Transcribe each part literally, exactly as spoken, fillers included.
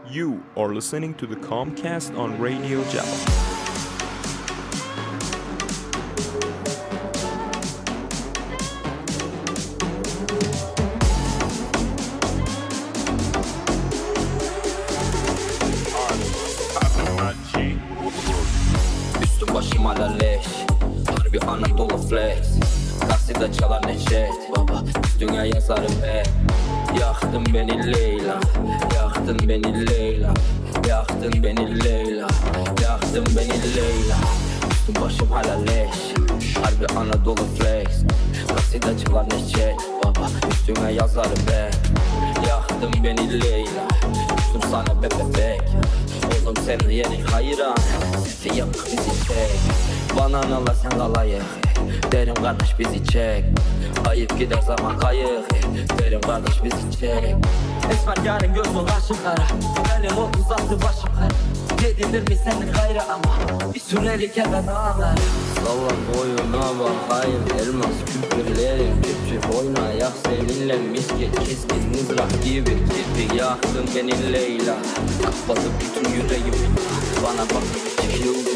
You are listening to the Comcast on Radio Java. Üstüm başım hala leş, harbi Anadolu flex. Takside çalar neşet, baba üstüne yazarım ben. Yaktın beni Leyla, yaktın beni Leyla, yaktın beni Leyla, yaktın beni Leyla. Üstüm başım hala leş, harbi Anadolu flex. Takside çalar neşet, baba üstüne yazarım ben. Yaktın beni Leyla, üstüm sana bebek. Oğlum sen yerin hayran, sefi yapık bizi çek. Bananalar sen kalayık, derim kardeş bizi çek. Ayıp gider zaman kayık, derim kardeş bizi çek. Esmer yarın gözün kaşı kara, benim otuz altı başım kara. Yedilir mi senin gayrı ama bir sürelik hemen ağlar. Sallan boyuna bak hayır elmas küpürlerim cüp cüp oynayak seninle misket keskin mızrak gibi tipi. Yaktın beni Leyla, kapatıp bütün yüreğim bana bak çekildi.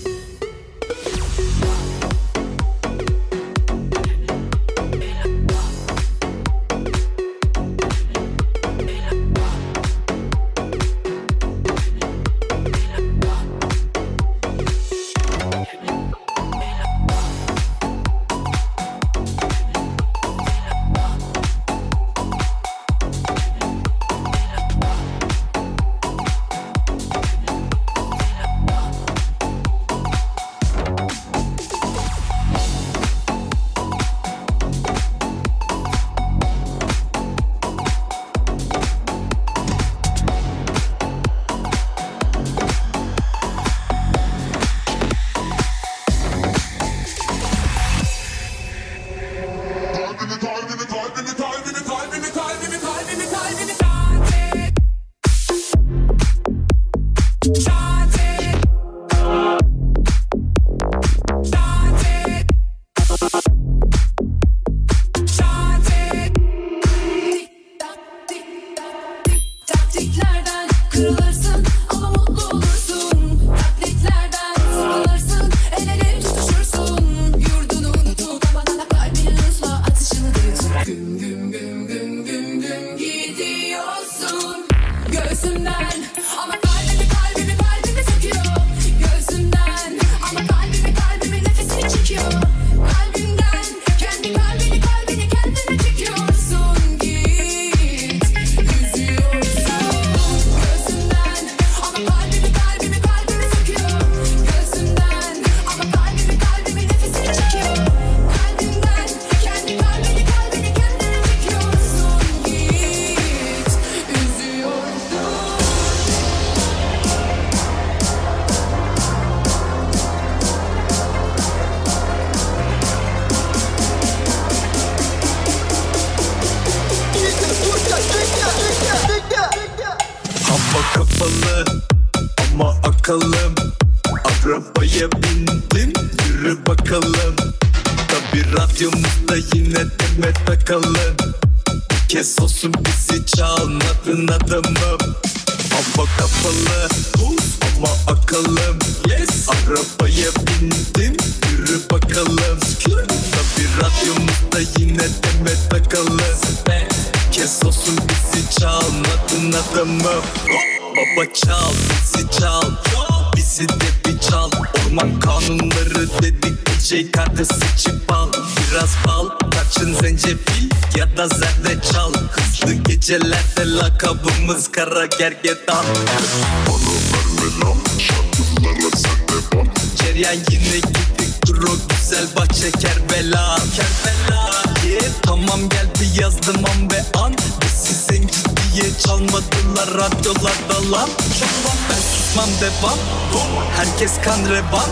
Gecelerde lakabımız kara gergedan. Bana verme lan, şarkılara sen de bak. Ceryan yine gittik dur o güzel bahçe Kerbela. Kerbela yeah. Tamam gel bir yazdım an ve an. Bizi zenci diye çalmadılar radyolarda lan. Ben susmam devam, herkes kan revan.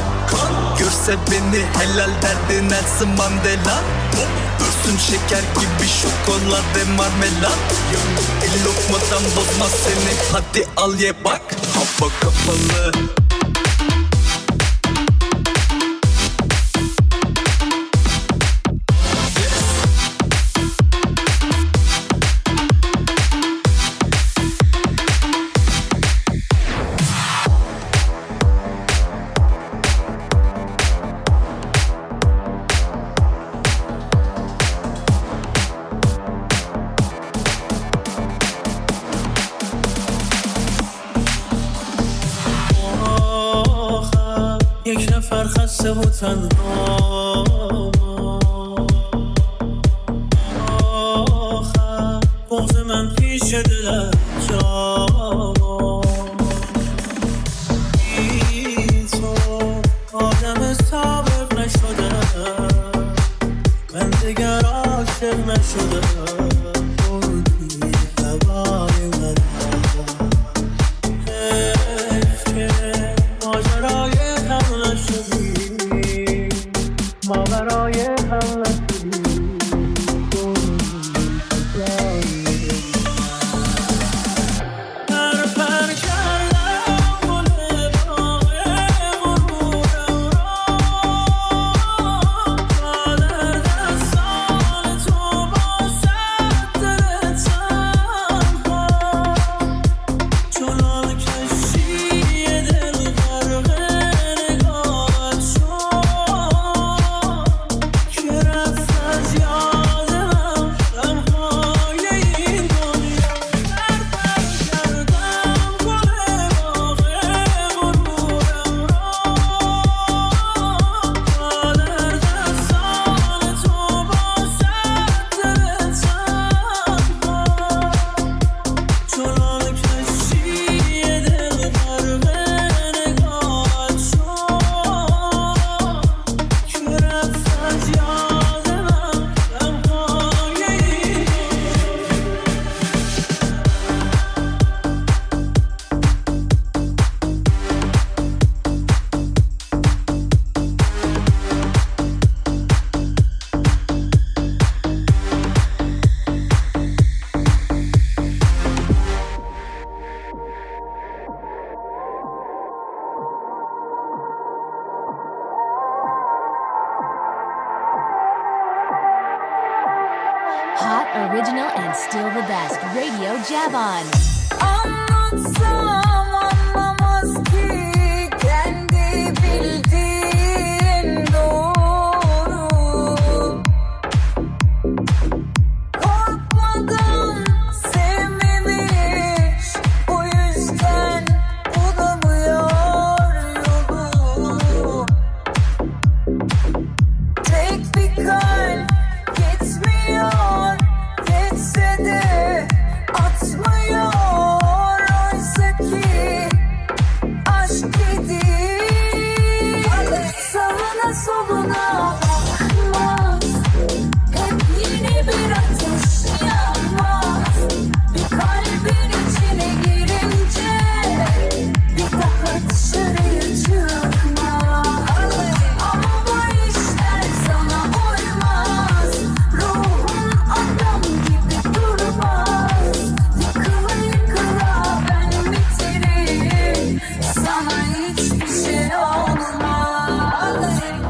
Görse beni helal derdi Nelson Mandela. Üstüm şeker gibi şokolade marmelat. El lokmadan bozmaz seni hadi al ye bak. Hava kapalı. تنها آخر بغض من پیش دلت جا بی تو آدم صبر نشده من دیگر عاشق نشده بودی هوای من حیف که ماجرای هم نشدی ما برای هم نشدی Hot, original, and still the best. Radio Javon. Anlatsam anlamaz ki kendi bildiğin doğru. Korkmadan sevmemiş, o yüzden bulamıyor yolu. Tek bir kalp gitmiyor, geçse de atmıyor. Oysa ki aşk değil, sağına soluna bakmaz. Hep yeni bir ateş yanmaz. Bir kalbin içine girince bir daha dışarıya çıkmaz. Ama bu işler sana uymaz. Ruhun adam gibi durmaz. Yıkıla yıkıla ben bitiririm. Sana hiçbir şey olmaz.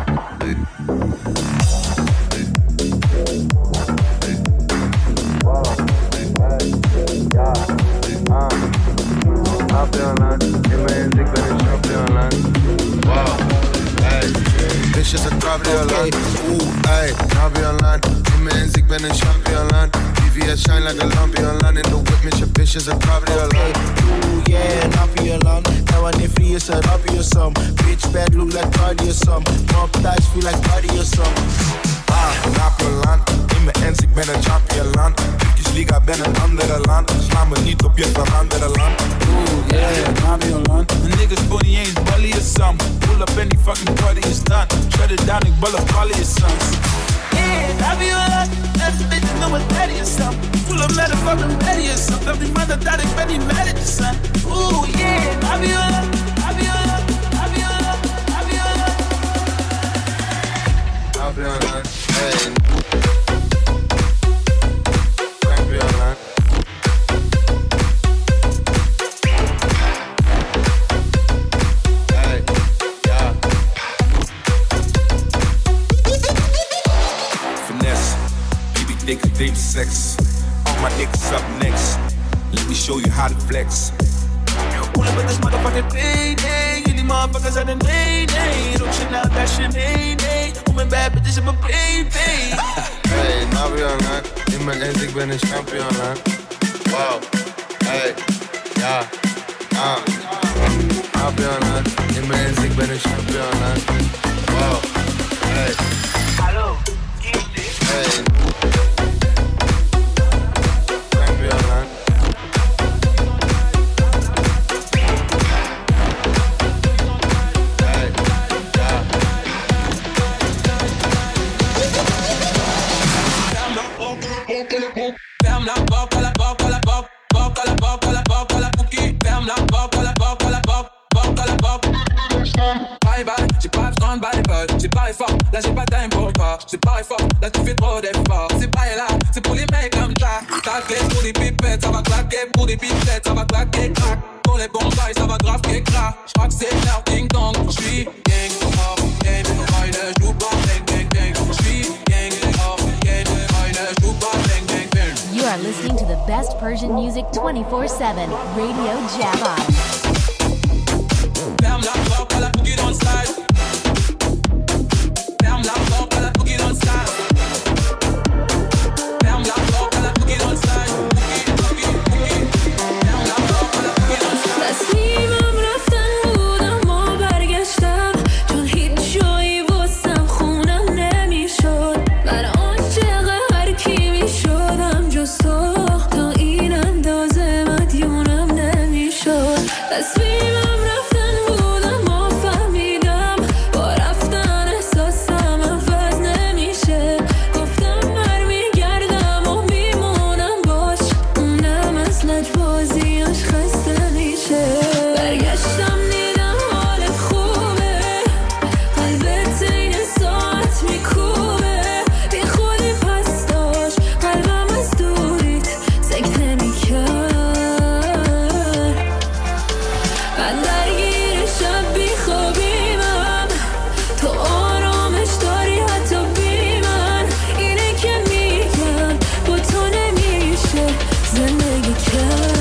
Şampiyon yemeğindik benim şampiyon lan. Wow, hey, this is a kabriyo lan. Ooh, hey, ne yapıyorsun lan? Yemeğindik benim şampiyon lan. T V S shine like a lampion lan. In the whip, me your bitch is a kabriyo lan. Ooh, yeah, ne yapıyor lan? Ne var ne free ise yapıyorsam. Bitch bad look like cardiosam. Mob ties feel like cardiosam. Ah, ne yapıyorsun lan? Yemeğindik benim şampiyon lan. Liga ben een andere land. Sla me niet op je veranderen land. Ooh, yeah, ne yapıyorsun lan? Niggas pony ain't bully or something. Pull up any fucking party is done. Shut it down and ball up all of your sons. Yeah, ne yapıyorsun lan? That's the bitch know what's ready or something. Pull up let it fucking ready or something. Every mother that ik ben niet mad at you son. Ooh, yeah, ne yapıyorsun lan? Ne yapıyorsun lan? Ne yapıyorsun lan? Ne yapıyorsun lan? Ne yapıyorsun lan? Hey. Deep sex, all my niggas up next. Let me show you how to flex. Pull up with this motherfucking payday. Jullie motherfuckers zijn een nee-nee. Rook je nou, dat je nee-nee. Om mijn bad bitches in mijn baby. Hey, ne yapıyorsun lan? Yemeğindik benim şampiyon lan. Wow, hey, ya, ah. Ne yapıyorsun lan? Yemeğindik benim şampiyon lan. Wow. Aló, Quince. Hey. Cambio online. Hey, yeah. Ferme la porte, à la porte, à la porte, porte à la porte, à la porte, à la cookie. Ferme la porte, à la porte, à la porte, porte à la porte. Bye bye, j'ai pas besoin de bye bye. J'ai pas fort, là j'ai pas time pour toi. J'ai pas fort, là tu fais trop d'efforts. C'est pas là, c'est pour les mecs comme ça. Ta clé pour des pipettes, ça va claquer. Pour des pipettes, ça va claquer, crack. Pour les bons bails, ça va grave crack. J'crois que c'est l'heure ding dong. J'suis gang, oh, game, boy, ne joue pas, bang, bang, bang. J'suis gang, oh, game, boy, ne joue pas, bang, bang, bang. You are listening to the best Persian music twenty-four seven, Radio Java. Ferme la porte, à la boogie dans le slide. Ferme la porte, à la boogie dans le slide. Ferme la porte, à la boogie dans le slide. Boogie, boogie, boogie. Ferme la porte, à la boogie dans le slide. تصمیمم رفتن بود اما برگشتم چون هیچ جایی واسم خونم نمیشد من عاشق هر کی میشدم جز تو تا این اندازه مدیونم نمیشد تصمیمم رفتن بود اما فهمیدم با رفتن احساسم عوض نمیشه گفتم برمیگردم و میمونم باش اونم از لجبازیاش خسته میشه برگشتم دیدم حالت خوبه قلبت این ساعت میکوبه بی خودی پس داشت قلبم از دوریت سکته میکرد من درگیر شب بی خوابیمم تو آرامش داری حتی بی من اینه که میگم با تو نمیشه زندگی کرد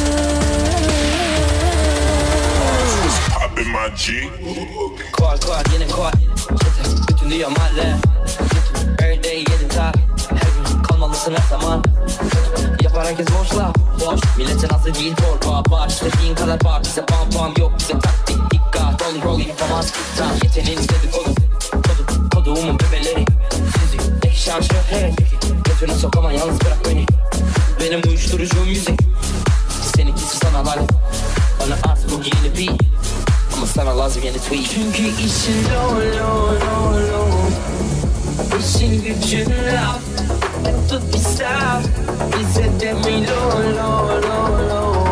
Poppin' my G. Kuar kuar yine kuar. Bütün dünya mahalle. Every day yedi tar. Her gün kalmalısın her zaman. Yapar herkes boşla boş. Milletin aslı değil torba. Var istediğin kadar var. Bize pam pam yok bize taktik dikkat. Rolling rolling tamam tam. Yeteneğin istedi kodu. Kodu koduğumun bebeleri. Sizi ek şarj hey. Götüne sokamam yalnız bırak beni. Benim uyuşturucum müzik. Seninkisi sana lanet. Bana az bu yeni beat. Ama sana lazım yeni tweet. çünkü işin low low low low İşin gücün laf tut bir saf bize de mi low low low low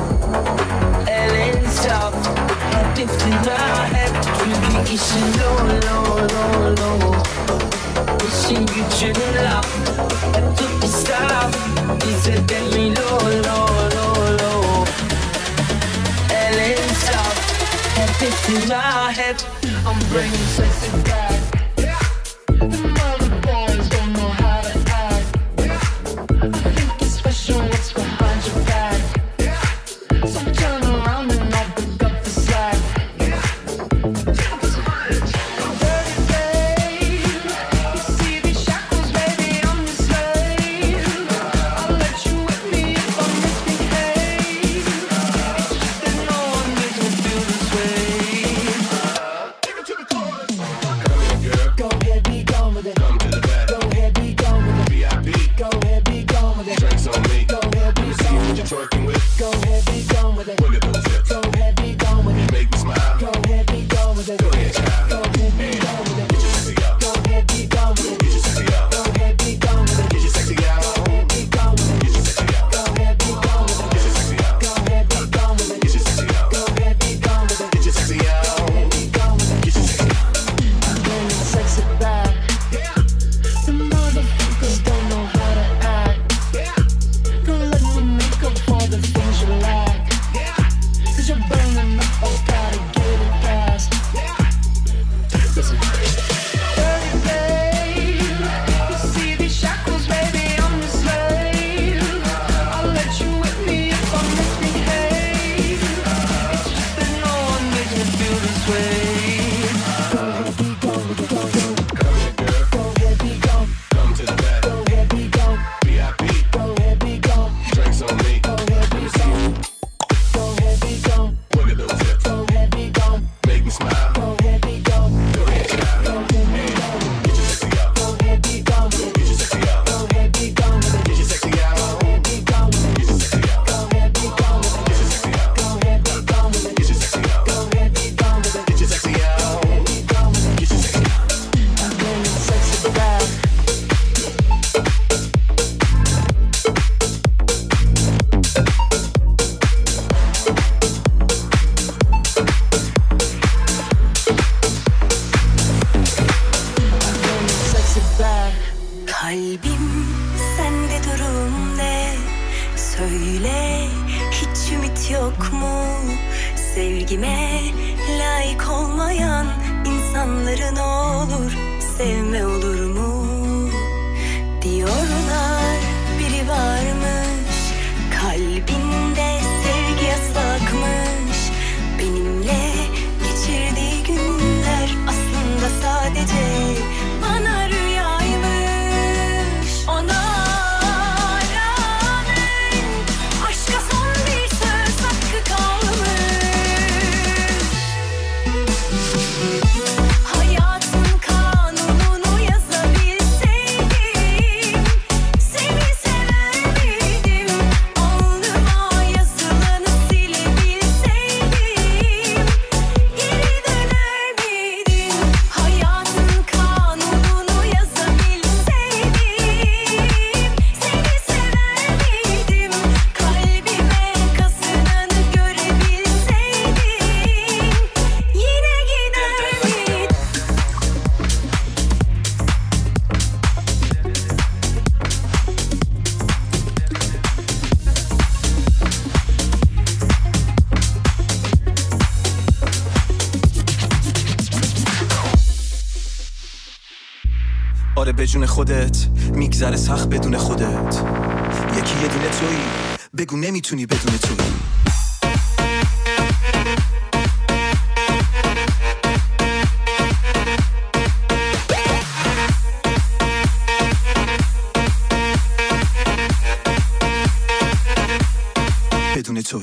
elin saf hep iftira hep çünkü işin low low low low İşin gücün laf tut bir saf bize de mi low low low low elin saf hep iftira hep I'm bringing sexy back. The mother boys don't know how to act. I think it's special what's behind your back. So turn around and I'll pick up the slack. Dirty babe, you see these shackles, baby, I'm your slave. I'll let you whip me if I misbehave. It's just that no one makes me feel this way. Girl, Kalbim sende durum ne? Söyle hiç ümit yok mu? Sevgime layık olmayan insanların olur, sevme olur mu? Diyorlar biri varmış, kalbinde sevgi yasakmış. Benimle geçirdiği günler aslında sadece bana rüyaymış. Ona rağmen aşka son bir söz hakkı kalmış. Hayatın kanununu yazabilseydim seni sever miydim? Alnıma yazılanı silebilseydim geri döner miydim? Hayatın kanununu yazabilseydim seni sever miydim? Kalbime kazınanı görebilseydim yine gider miydim? آره به جون خودت میگذره سخت بدون خودت. یکی یه دونه تویی، بگو نمیتونی بدون تویی. بدون تویی.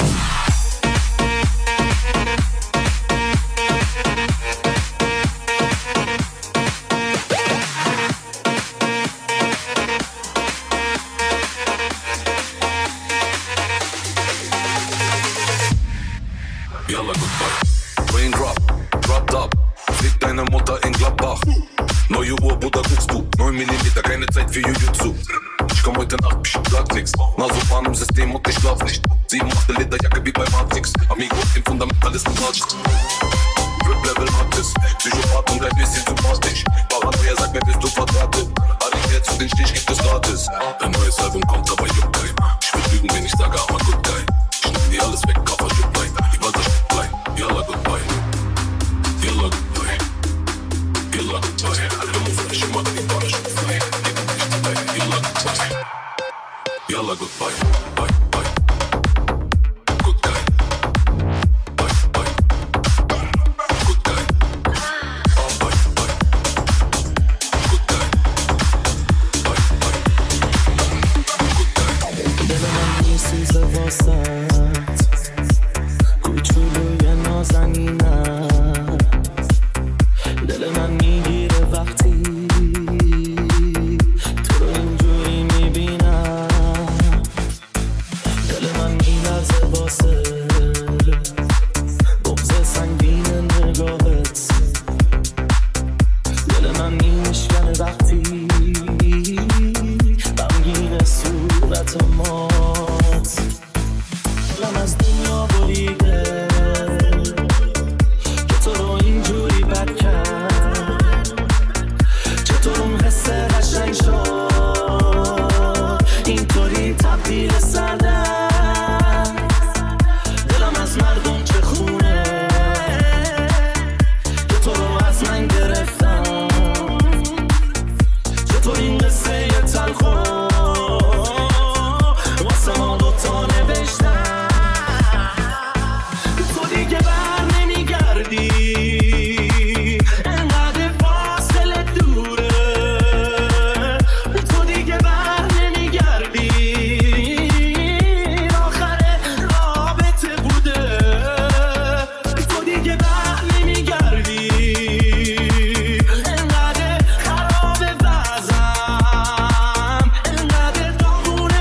Yalla goodbye. Raindrop, drop top. Flieg deine Mutter in Gladbach. Neue Uhr, Bruder, guckst du. neun Millimeter, keine Zeit für Jujutsu. Ich komm heute Nacht, psch, sag nix. Nasopan im System und ich schlaf nicht. Sieben Achtel Lederjacke wie bei Matrix. Amigo, im Fundamentalisten Marsch. Drip Level Matrix. Psychopath und ein bisschen sympathisch. Paranoia, sag mir, bist du verdrahtet. Ari, jetzt zu den Stich gibt es gratis. Ein neues Album kommt, aber juckt kein. Ich will lügen, wenn ich sage, I'm a good guy. Ich nehm dir alles weg, Koffer, juckt rein. Die Walter steckt klein. Yalla goodbye. Yalla goodbye. Yalla goodbye. Alle Muffen, ich mach die Bahn schon frei. Gib mir nicht dabei. Yalla goodbye. Yalla goodbye. Bye, bye. Good guy. Bye, bye. Good guy. Bye, bye. Good guy. Bye, bye. Good guy. دل من میسوزه واسط کوچولوی نازنینم. دل من میگیره وقتی تو رو اینجوری میبینم. دل من میلرزه واسه بغض سنگین نگاهت. دل من میشکنه وقتی غمگین صورت مات. دلم از دنیا بریده که تو رو اینجوری بد کرد. چطور اون حس قشنگ شد اینطوری تبدیل سردن. دلم از مردم چه خونه که تو رو از من گرفتم. چطور این قصه یه تلخو واسه ما دوتا نوشتم. تو دیگه بر نمیگردی انقدر فاصله دوره. تو دیگه بر نمیگردی آخر رابطه بوده. تو دیگه بر نمیگردی انقدر خراب وضعم. انقدر داغونه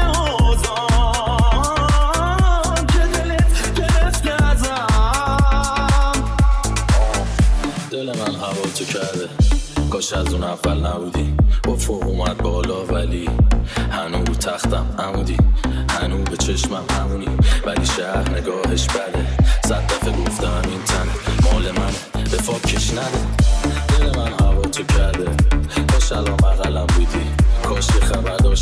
اوضاعم که دلت گرفته ازم. دل من هوا تو کرده کاش از اون اول نبودی. با فوق اومد بالا ولی هنو رو تختم عمودی. هنو به چشمم همونی ولی شهر نگاهش بده. صد دفعه گفتم این تنه مال منه به فاکش نده. دل من هوا تو کرده کاش الان بغلم بودی. کاش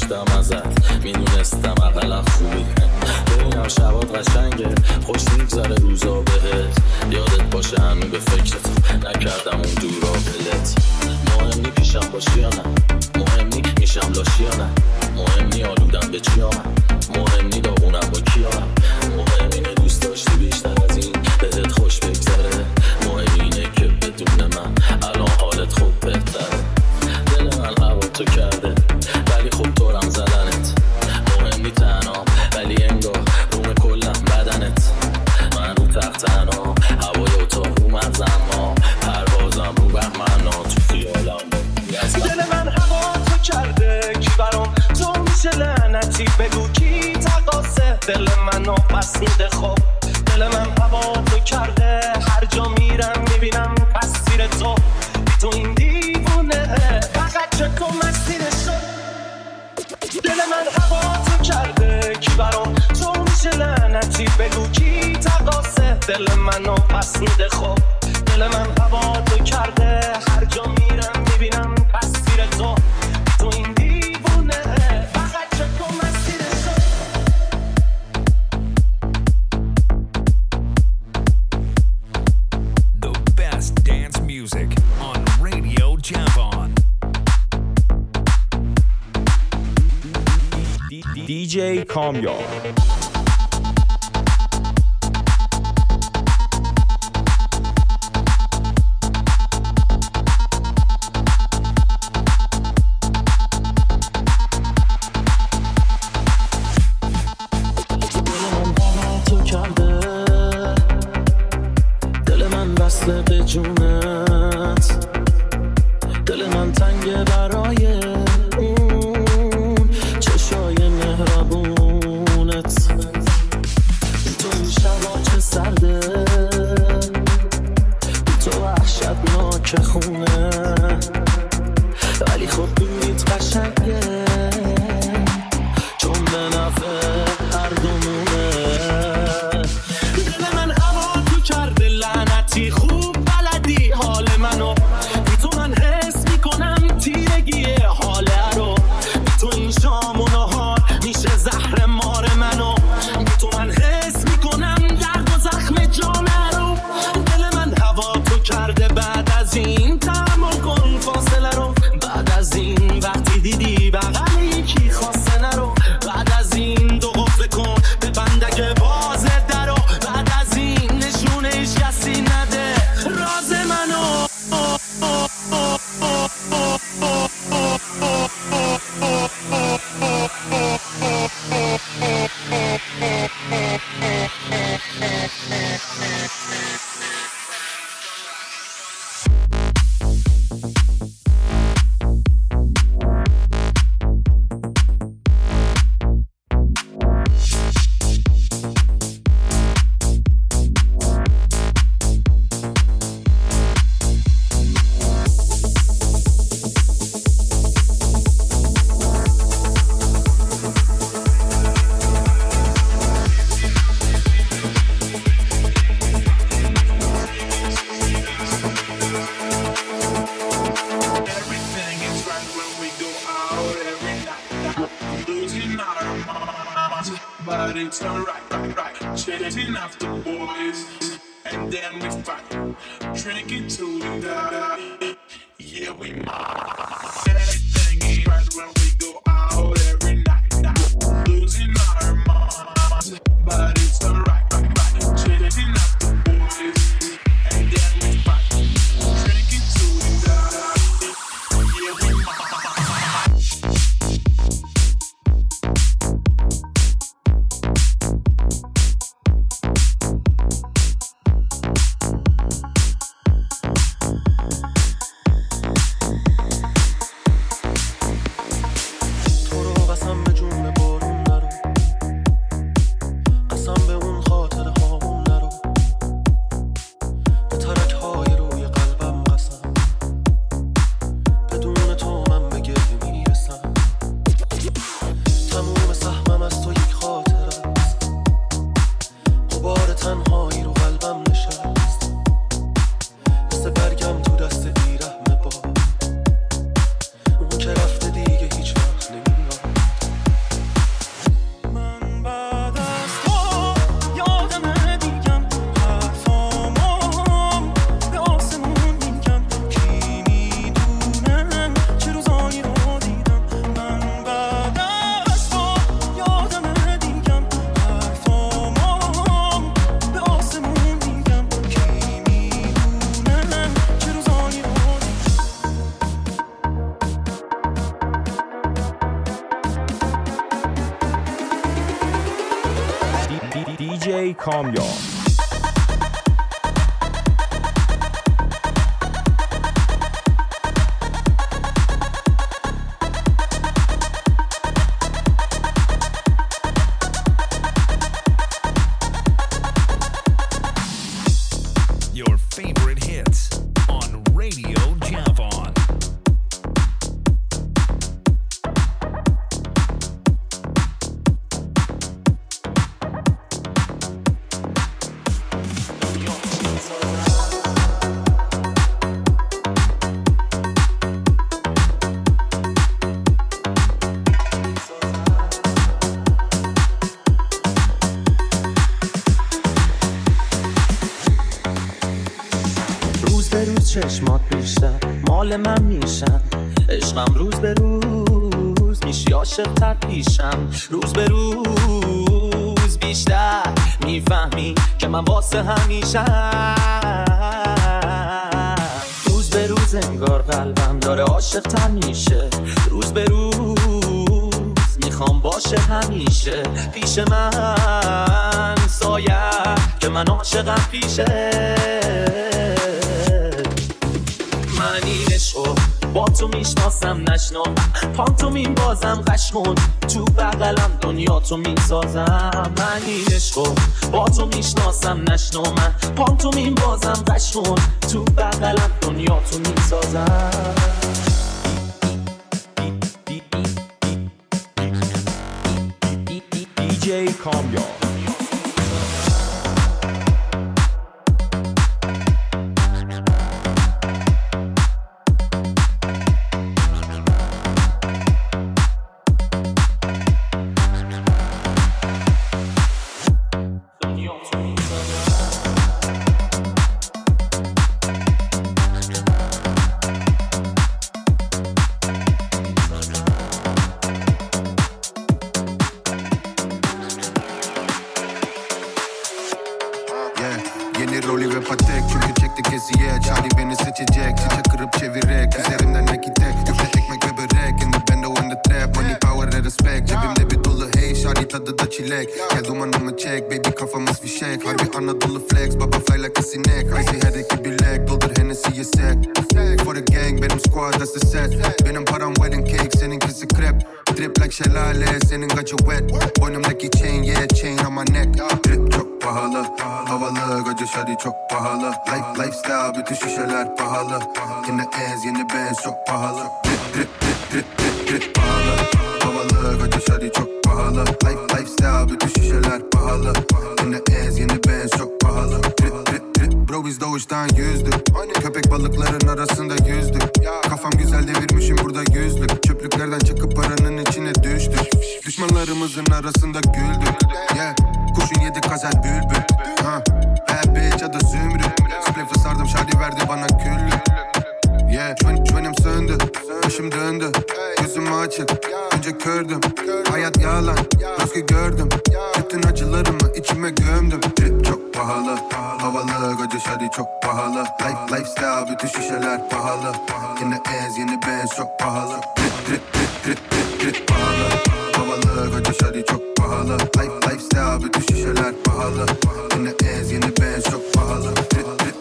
داشتم ازت میدونستم اقلا خوبی ببینم شبات قشنگه خوش میگذره روزا بهت یادت باشه هنو به فکرت نکردم اون دورا بلت مهم نی پیشم باشی یا نه مهم نی میشم لاشی یا نه مهم نی آلودم به چی آمد مهم نی داغونم با کی آمد مهم اینه دوست داشتی بیشتر از این بهت خوش بگذره مهم اینه که بدون من الان حالت خوب بهتره دل من هوا تو کرده ولی خوب دورم زدنت مهم نی تنها ولی انگار روم کلم بدنت من رو تخت تنها هوای اتاق رو مغزم ما پروازم رو بهمنا تو خیالم دل من هوا تو کرده کی برام تو میشه لعنتی بگو کی تقاسه دل منو پس میده خب دل من هوا تو کرده هر جا میرم میبینم تصویر تو بی تو این دیوونه فقط چه تو مسیره شد دل من هوا تو کرده کی برام تو میشه لعنتی بگو کی تقاسه دل منو پس میده خب دل من هوا تو کرده هر جا میرم میبینم تصویر تو تو این دیوونه فقط چه تو مسیره شد The best dance music on Radio Javon. دی جی کامیاب. به جونت دل من تنگه برای اون چشای مهربونت تو این شبا چه سرده تو وحشتناک خونه ولی خب دوریت قشنگه چون به نفع هر دومونه دل من هوا تو کرده لعنتی خوب بلدی حال منو بی تو من حس میکنم تیرگیه حاله رو بی تو این شام و نهار میشه زهر مار منو بی تو من حس میکنم درد و زخم جانه رو دل من هوا تو کرده بعد از این تحمل کن فاصله رو بعد از این وقتی دیدی بغل یکی خواسته نرو بعد از این دو قفل کن به بندک بازه درو بعد از این نشونه ایش کسی نده راز منو But it's alright, right, right. Chasing after boys, and then we fight. Drinking to the die. Yeah, we might. Everything is right when we go out every night. Now, losing our minds, but it's alright, right, right. Chasing after boys, and then we fight. Drinking to the die. Yeah, we might. جی کامیاب. Your favorite hits on Radio Javon. چشمات بیشتر مال من میشن، عشقم روز به روز میشی عاشق تر پیشم، روز به روز بیشتر میفهمی که من واسه همیشم، روز به روز انگار قلبم داره عاشق تر میشه، روز به روز میخوام باشه همیشه پیش من، سایه که من عاشقم پیشه، من این عشقو با تو میشناسم نشناسم، پانتومین بازم قشقون تو بغلم دنیا تو میسازم، من این عشقو با تو میشناسم نشناسم، پانتومین بازم قشقون تو بغلم دنیا تو میسازم. دی جی کامیاب. Gel dumanımı çek baby kafamız fişek, harbi Anadolu flex baba fly like a sinek, crazy her iki bilek doldur Hennessy'ye sek, for the gang benim squad that's the set, benim param wedding cake seninkisi crep, drip like şelale senin gacı wet, boynumdaki chain yeah chain on my neck, drip çok pahalı havalı gacı şadi çok pahalı, life lifestyle bütün şişeler pahalı, yine ez yeni benz çok pahalı, drip drip drip drip drip drip pahalı havalı gacı şadi çok pahalı, life lifestyle bütün şişeler pahalı, yine ez yeni benz çok pahalı, drip drip drip bro biz doğuştan yüzdük, köpek balıkların arasında yüzdük, kafam güzel devirmişim burada yüzlük, çöplüklerden çıkıp paranın içine düştük, düşmanlarımızın arasında güldük, yeah kuşun yedi kazel bülbül, ha bad bitch ya da zümrüt, spliff'i sardım şadi verdi bana küllük, yeah çvenim söndü, başım döndü, gözüm açık, önce kördüm, hayat yalan, rızkı gördüm, bütün acılarımı içime gömdüm, drip çok pahalı, havalı gacı şadi çok pahalı, life lifestyle bütün şişeler pahalı, yine ez yeni benz çok pahalı, drip drip drip drip drip drip pahalı, havalı gacı şadi çok pahalı, life lifestyle bütün şişeler pahalı, yine ez yeni benz çok pahalı, drip drip drip.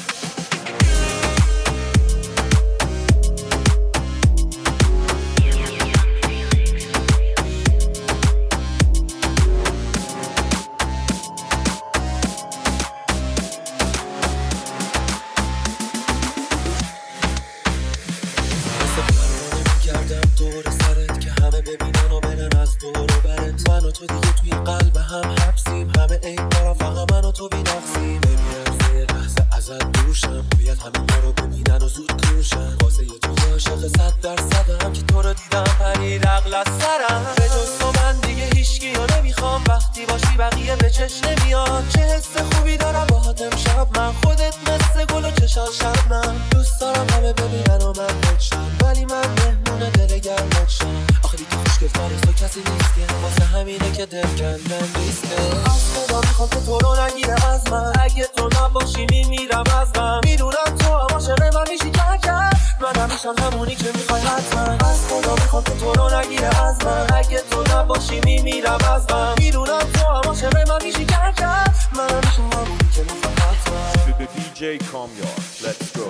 تو دیگه توی قلب هم حبسیم، همه این کارا فقط من و تو بی‌نقصیم، نمی‌ارزه یه لحظه ازت دورشم، باید همه ما رو ببینن و زود کورشن، واسه یه تو عاشق صد درصدم که تو رو دیدم پرید عقل از سرم، به جز تو من دیگه هیچکی رو نمیخوام، وقتی باشی بقیه به چشم نمیاد، چه حس خوبی دارم باهات امشب من، خودت مثل گل و چشات شبنم، دوست دارم همه ببینن و من بچم، ولی من مهمون دل گرمت شم، آخه دیگه خوشگل فارس تو کسی نیست که واسه همینه که دل کندن نیسته، از خدا میخوام که تو رو نگیره از من، اگه تو نباشی میمیرم از من، میدونم تو هم عاشق من میشی کن کن، من همیشم همونی که میخوای حتما، از خدا میخوام که تو رو نگیره از من، اگه تو نباشی میمیرم از من، میدونم تو هم عاشق من میشی کن کن. Calm Yard. Let's go.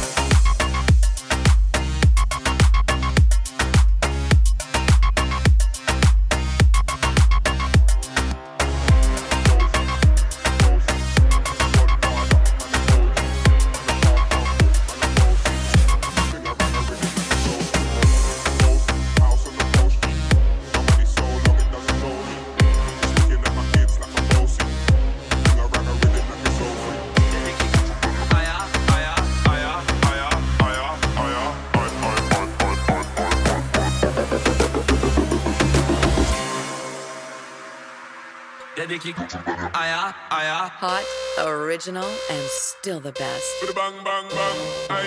Hot, original, and still the best. Bang, bang, bang, ay.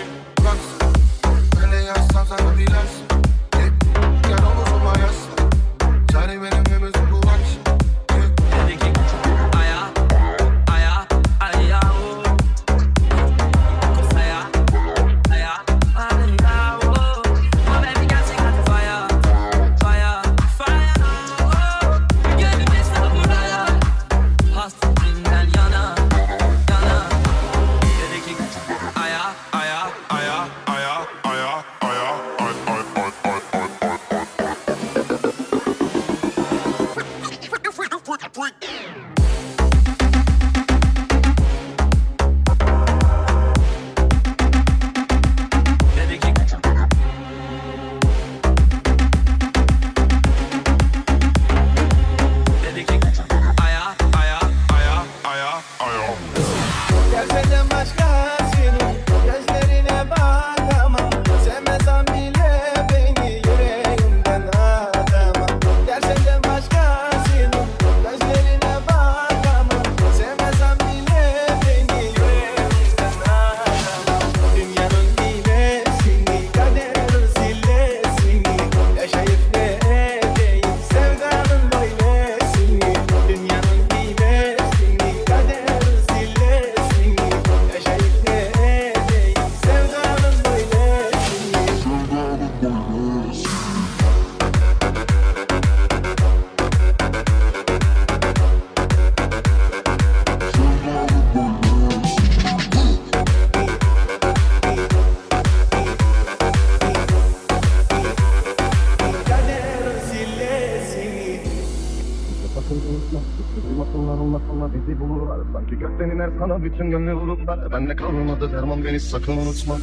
Sanki gökten iner sana bütün gönlü vururlar. Benle kalmadı derman, beni sakın unutma.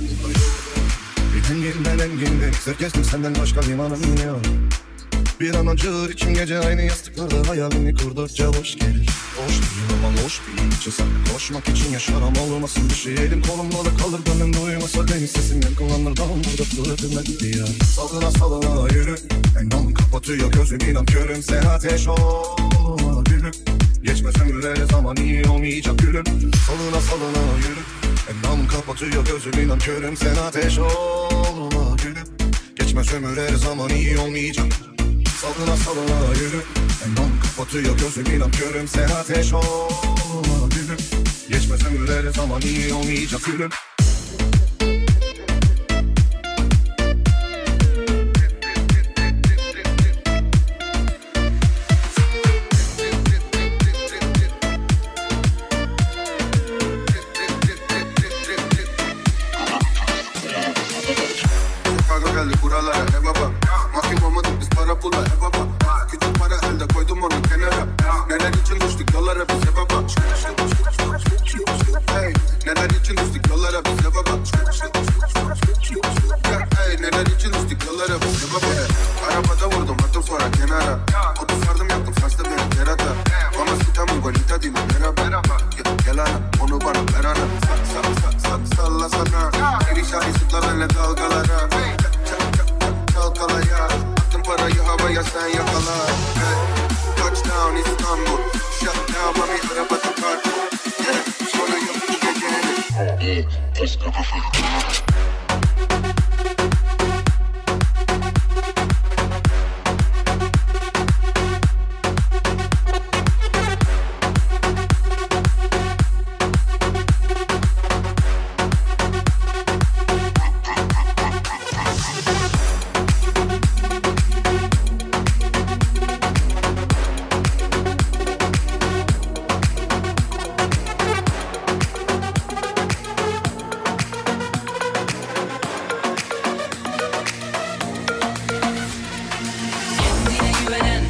Bir enginden enginde Sır kestim senden başka limanım yok. Bir an acır içim gece aynı yastıklarda hayalini kurdukça hoş gelir. Hoş değil ama hoş bir için sen koşmak için yaşaram olmasın bir şey. Elim kolumda da kalır gönlüm duymasa benim sesim yankılanır dağım burada fırtına gidiyor. Salına salına yürü endam kapatıyor gözüm inan körüm sen ateş ol gülüm. Geçmez ömürleri zaman iyi olmayacak gülüm. Salına salına yürü endam kapatıyor gözüm inan körüm sen ateş ol gülüm. Geçmez ömürleri zaman iyi olmayacak. Salına salına yürü endam kapatıyor gözüm inan körüm sen ateş ol gülüm. Geçmez ömürleri zaman iyi olmayacak gülüm. Geldi buralara he baba. Mahkum olmadık biz para pula he baba. Küçük para elde koydum onu kenara. Neler için düştük yollara biz he baba. Hey, neler için düştük yollara biz he baba. Hey, neler için düştük yollara biz he baba. Arabada vurdum attım sonra kenara. Otu sardım yaktım saçta beni kerata. Bana sitem bonita değil mi merhaba. Gel ana onu bana ver ana. Sal sal sal salla sana. Geri şahin sıkla benle dalgalara. Çalkalaya attım parayı havaya sen yakala. Hey, touchdown İstanbul. Shut down mami arabada kart. Yeah, sonra yok bu gecenin.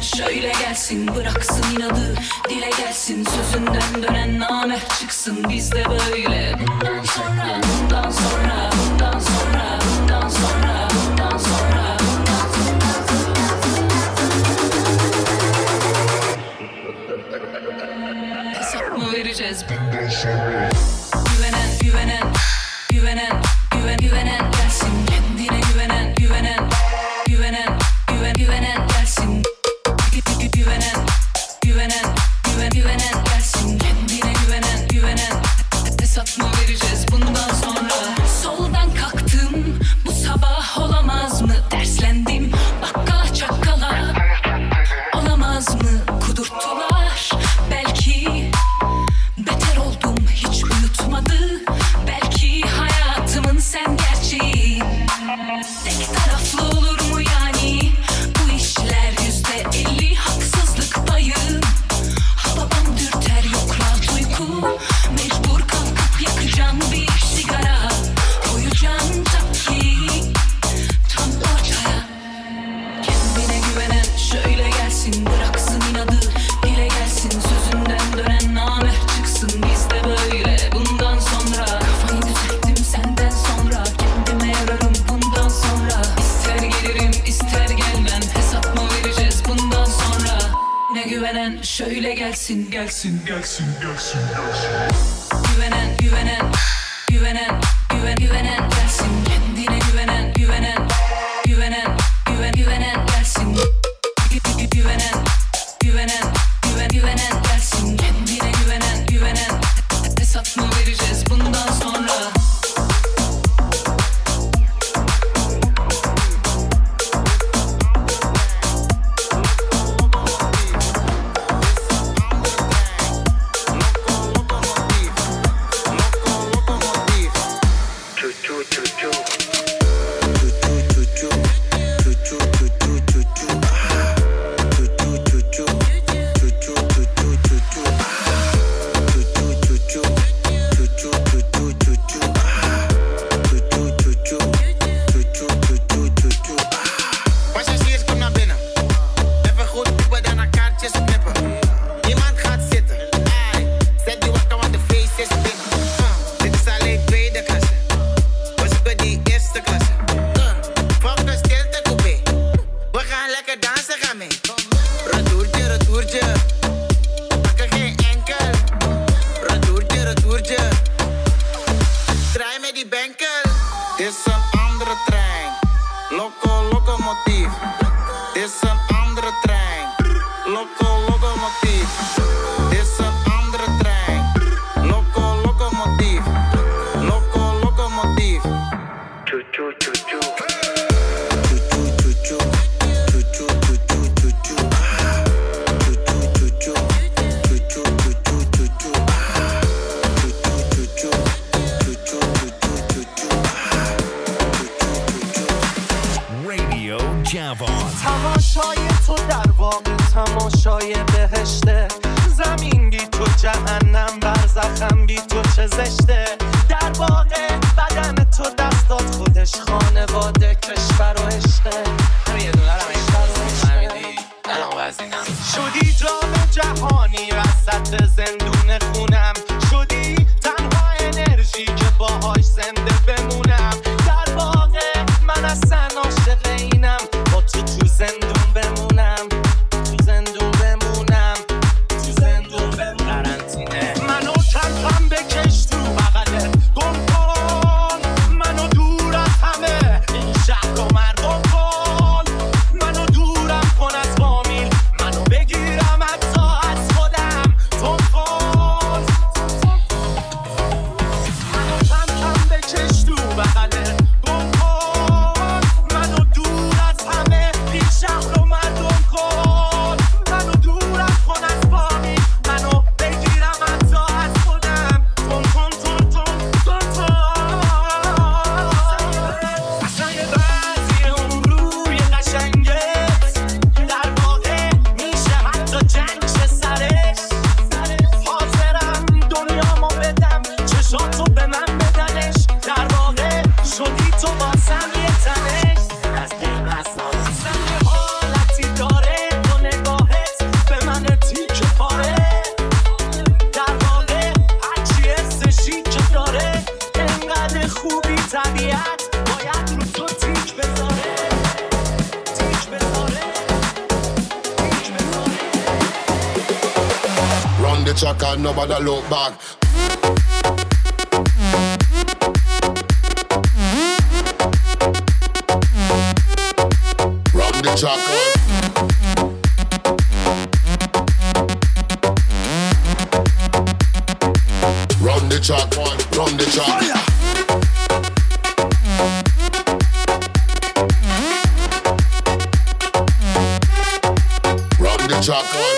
şöyle gelsin, bıraksın inadı, dile gelsin, sözünden dönen namert çıksın, bizde böyle. Bundan sonra, bundan sonra, bundan sonra, bundan sonra, bundan sonra, bundan sonra. Hesap mı vereceğiz? Bundan sonra. Güvenen, güvenen, güvenen, güven, güvenen gelsin, kendine güvenen, güvenen, güvenen, güven, güvenen gelsin. Güvenen, güvenen, güven, güvenen gelsin, kendine güvenen, güvenen. Hesap mı vereceğiz bundan sonra? Soldan kalktım, bu sabah olamaz mı? Derslendim, bakkala çakkala. Olamaz mı? Kudurttular, belki. Beter oldum, hiç uyutmadı. Belki hayatımın sen gerçeği. Tek taraflı olur mu yani? Bu işler yüzde elli haksızlık payı. Ha babam dürter, yok rahat uyku. Mecbur kalkıp yakacağım bir sigara. Koyacağım takkiyi tam ortaya. Kendine güvenen şöyle gelsin, bıraksın inadı, dile gelsin, sözünden dönen namert çıksın, bizde böyle. Bundan sonra kafayı düzelttim senden sonra, kendime yararım bundan sonra. İster gelirim ister gelmem, hesap mı vereceğiz bundan sonra? Ne güvenen şöyle gelsin, gelsin, gelsin, gelsin, gelsin. Güvenen, güvenen, güvenen, güven, güvenen gelsin, kendine güvenen, güvenen, güvenen, güven, güvenen gelsin. Güvenen, güvenen, güven, güvenen gelsin, kendine güvenen, güvenen. Hesap mı vereceğiz bundan sonra? Passagiers, kom naar binnen. Even goed typen, daarna kaartjes knippen. Niemand gaat zitten. Ai, zet die wakker, want de feest is binnen. Uh, dit is alleen tweede klasse. We zoeken die eerste klasse. Uh, volg de stilte coupé. We gaan lekker dansen, ga mee. Retourtje, retourtje. We pakken geen enkel. Retourtje, retourtje. Draai met die benkel. Dit is een andere trein. Loco, locomotief. Dit is een andere trein. Loco, locomotief. Dit is een andere trein. Loco, locomotief. Loco, locomotief. Choo, choo, choo, choo. Radio Javon. تماشای تو در واقع تماشای بهشته. زمین بی تو جهنم، برزخم بی تو چه زشته. در واقع بدن تو دستات خودش خانواده کشور و عشقه. همین یه دونه رو همین الان وزینم شدی جام جهانی وسط زندون خونم. شدی تنها انرژی که باهاش زنده بمونم. در واقع من اصلا عاشق اینم، با تو تو زندون بمونم. تو زندون بمونم. تو زندون بمونم. قرنطینه منو کلکم بکش تو بغله. گم کن منو دور از همه این شهر و مردم کن. منو دورم کن از فامیل، منو بگیرم حتی از خودم. تو کن منو کم کم بکش تو بغله. گم کن منو دور از همه این شهر و مردم track and nobody look back. Run the track on. Run the track on, run the track. Fire. Run the track on.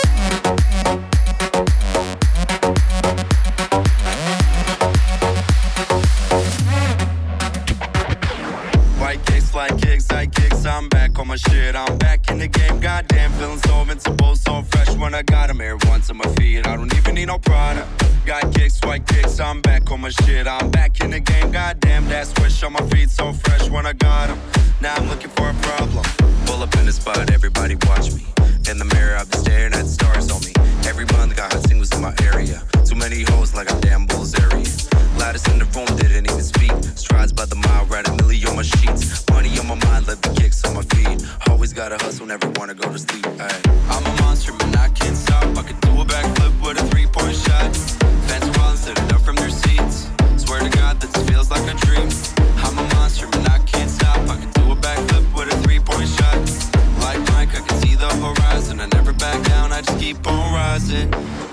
White kicks, flight kicks, I kicks, I'm back on my shit. I'm back in the game, goddamn, feeling so invincible, so fresh when I got them here once on my feet. I don't even need no product. Got kicks, white kicks, I'm back on my shit. I'm back in the game, goddamn, that swish on my feet, so fresh when I got them. Now I'm looking for a problem. Pull up in the spot, everybody watch me. In the mirror, I've been staring at stars on me. Every month, got hot singles in my area. Too many hoes like I'm damn Bulls area. Loudest in the room, didn't even speak. Strides by the mile, ride a milli on my sheets. Money on my mind, let the kicks on my feet. Always gotta hustle, never wanna go to sleep. Ay. I'm a monster, man, I can't stop. I could do a backflip with a three-point shot. Fans are all sitting up from their seats. Swear to God, this feels like a dream. I'm a monster, man, I can't stop. I could do a backflip with a three-point shot. Like Mike, I can see the horizon. I never back down, I just keep on rising.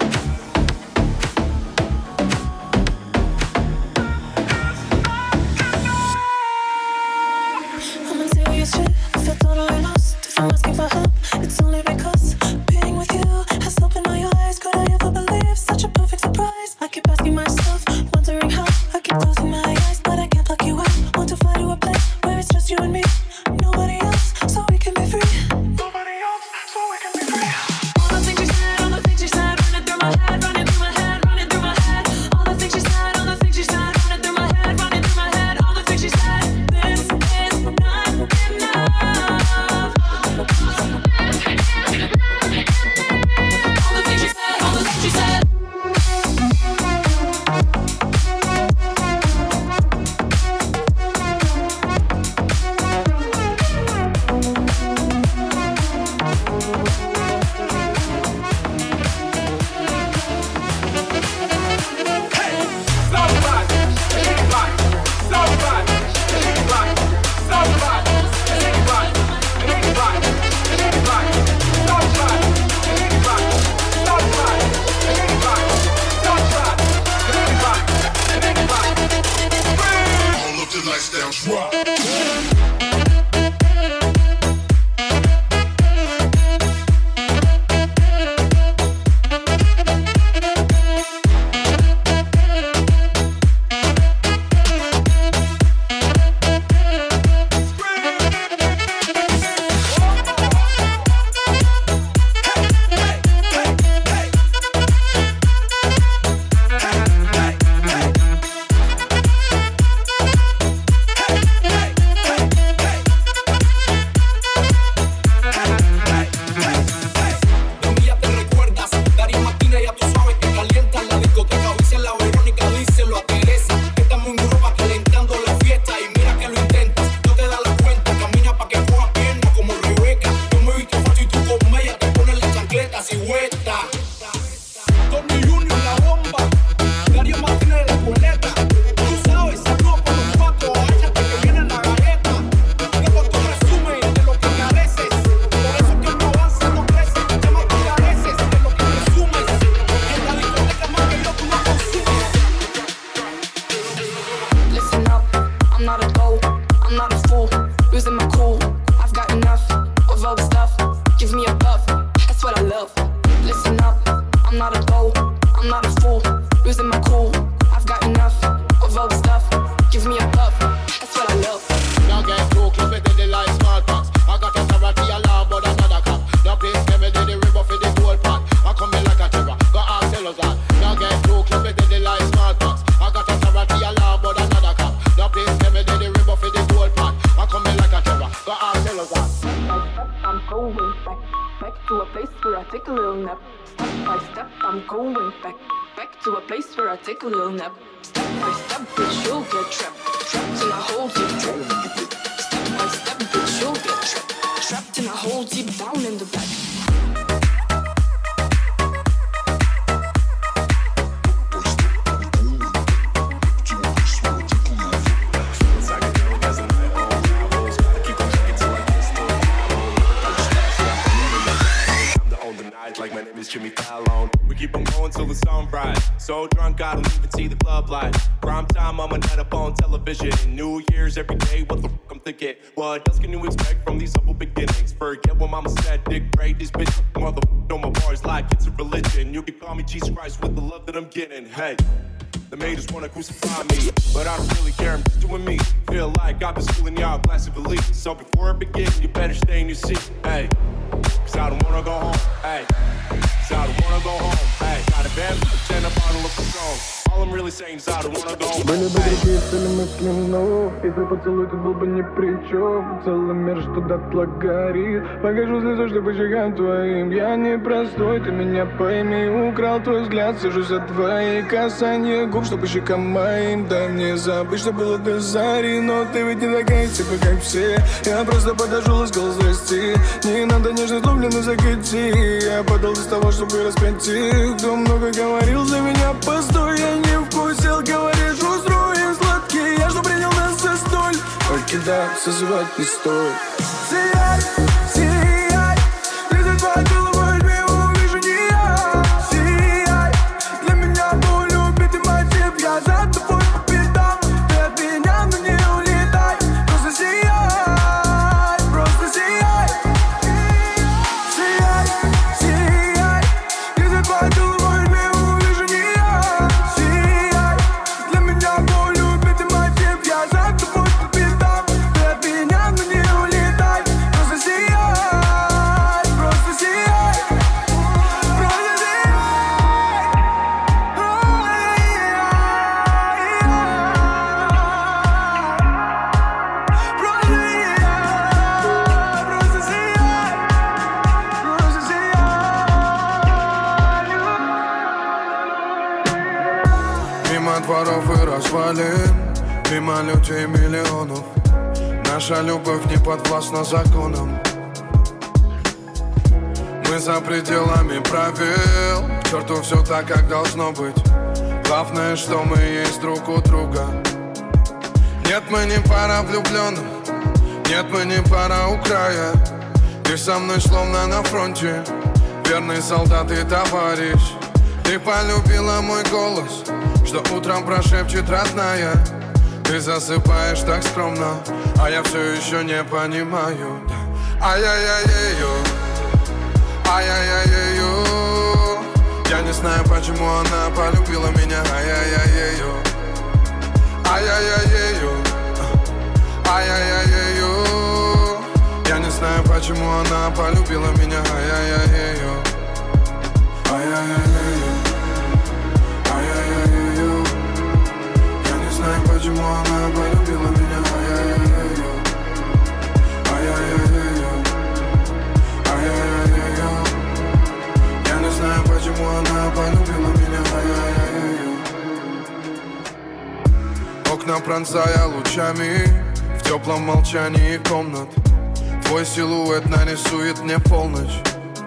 I'm in serious shit, I feel totally lost. If I'm asking for help, it's only because being with you has opened my eyes. Could I ever believe such a perfect surprise? I keep asking myself, wondering how. I keep closing my eyes, but I can't block you out. Want to fly to a place where it's just you and me. Nobody else, so we can be free. Nobody else, so we can be free. All the things you said, all the things you said, running through my head, running through my head, running through my head. All the things you said, all the things you said, running through my head, running through my head. All the things you said. This is not enough. All the things you said, all the things you said. All of the lights down, drop. Take a little nap. Step by step, bitch, you'll get trapped. Trapped in a hole deep. Step by step, bitch, you'll get trapped. Trapped in a hole deep down in the back. like my name is Jimmy Fallon. We keep on going till the sunrise. So drunk, I don't even see the club light. Prime time, I'm a night up on television. New Year's every day, what the fuck I'm thinking? What else can you expect from these humble beginnings? Forget what mama said, dick braid, these bitches motherfucker on my bars like it's a religion. You can call me Jesus Christ with the love that I'm getting. Hey, the haters wanna crucify me, but I don't really care, I'm just doing me. Feel like I've been schooling y'all class of elite. So before it begins, you better stay in your seat. Hey, cause I don't wanna go home. Hey, cause I don't wanna go home. Hey, got a band, pretend a bottle of Patron. All I'm really saying is I don't wanna go home. Были бы другие цели мысли, но и твой поцелуй тут был бы ни при чем. Целый мир что дотла горит. Покажу слезу, чтобы щекам твоим. Я не простой, ты меня пойми. Украл твой взгляд, сижу за твои касания губ, чтобы щекам моим. Дай мне забыть, что было до зари. Но ты ведь не такая, типа как все. Я просто подошел и сказал здрасте. Не надо нежно злобленно закати. Я подал из того, чтобы распять их. Кто много говорил за меня, постой. Я не вкусил, говоришь, устроен сладкий. Я что принял нас за столь. Покидай, созывать не стоит. Сияй, сияй, ты за твоей головой любимую вижу не я. Сияй, для меня был любитый мотив. Я за тобой по пятам. Ты от меня, но не улетай. Просто сияй, просто сияй. Сияй, сияй, ты за твоей головой любимую вижу не я. Сияй, для меня был любитый мотив. Я за тобой по пятам. Ты от меня, но не улетай. Просто сияй, просто сияй. Просто сияй. Просто сияй, просто сияй. Мимо дворов и развалин, мимо людей миллионов. Наша любовь не подвластна законам. Мы за пределами правил. К черту все так, как должно быть. Главное, что мы есть друг у друга. Нет, мы не пара влюбленных. Нет, мы не пара у края. Ты со мной словно на фронте. Верный солдат и товарищ. Ты полюбила мой голос, что утром прошепчет родная. Ты засыпаешь так скромно, а я все еще не понимаю. Ай-яй-яй-яй-ю, ай-яй-яй-яй-ю. Я не знаю, почему она полюбила меня. Ай-яй-яй-яй-ю, ай-яй-яй-яй-ю, ай-яй-яй-яй-ю. Я не знаю, почему она полюбила меня. Ай-яй-яй-яй-ю, ай-яй-яй-яй-ю, ай-яй-яй-яй-ю. Я не знаю, почему она полюбила меня. Ай-яй-яй-яй-ю, ай-яй-яй-яй-ю, ай-яй-яй-яй-ю. Я не знаю, почему она полюбила меня. Ай-яй-яй-яй-ю. Окна пронзая лучами в теплом молчании комнат. Твой силуэт нарисует мне полночь.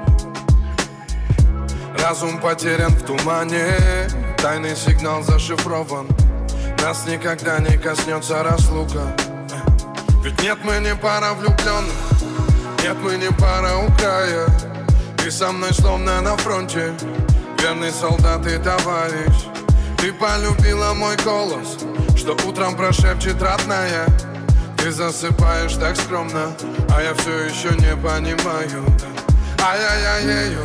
Разум потерян в тумане. Тайный сигнал зашифрован. Нас никогда не коснется разлука. Ведь нет, мы не пара влюбленных. Нет, мы не пара у края. Ты со мной словно на фронте. Верный солдат и товарищ. Ты полюбила мой голос, что утром прошепчет родная. Ты засыпаешь так скромно, а я все еще не понимаю. Ай-яй-яй-яй-ю,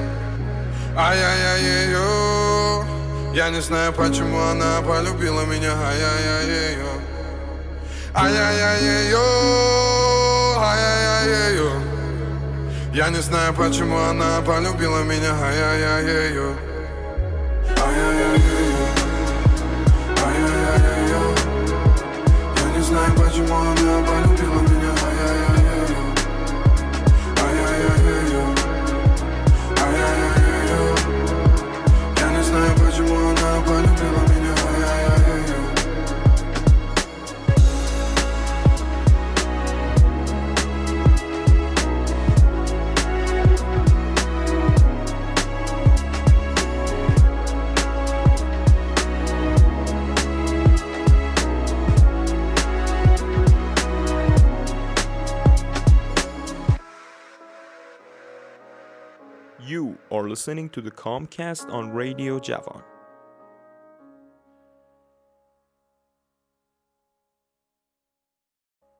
ай-яй-яй-яй-ю. Я не знаю, почему она полюбила меня. Ай-яй-яй-яй-ю, ай-яй-яй-яй-ю, ай-яй-яй-яй-ю. Я не знаю, почему она полюбила меня. Ай-яй-яй-яй-ю, ай-яй-яй-яй-ю, ай-яй-яй-яй-ю. Я не знаю, почему она полюбила меня. Ай-яй-яй-яй-ю, ай-яй-яй-яй-ю, ай-яй-яй-яй-ю. Я не знаю, почему она полюбила меня. Ай-яй-яй-яй-ю. You are listening to the Comcast on Radio Javan.